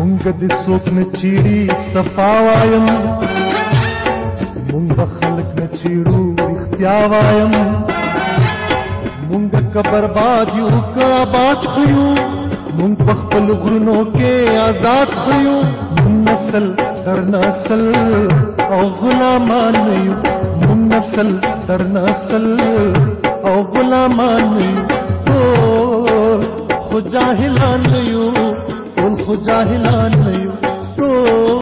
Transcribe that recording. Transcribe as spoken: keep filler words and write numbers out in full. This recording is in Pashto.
مونږ د څوک نه چیړي صفا وایم مونږ خلک نه چیړو رښتیا وایم مونږ که برباد یو که آباد خو یو مونږ په خپلو غرونو کې آزاد خو یو مونږ نسل در نسل او غلامان نه یو مونږ نسل در نسل او غلامان نه یو ټول خو جاهلان نه یو ټول خو جاهلان نه یو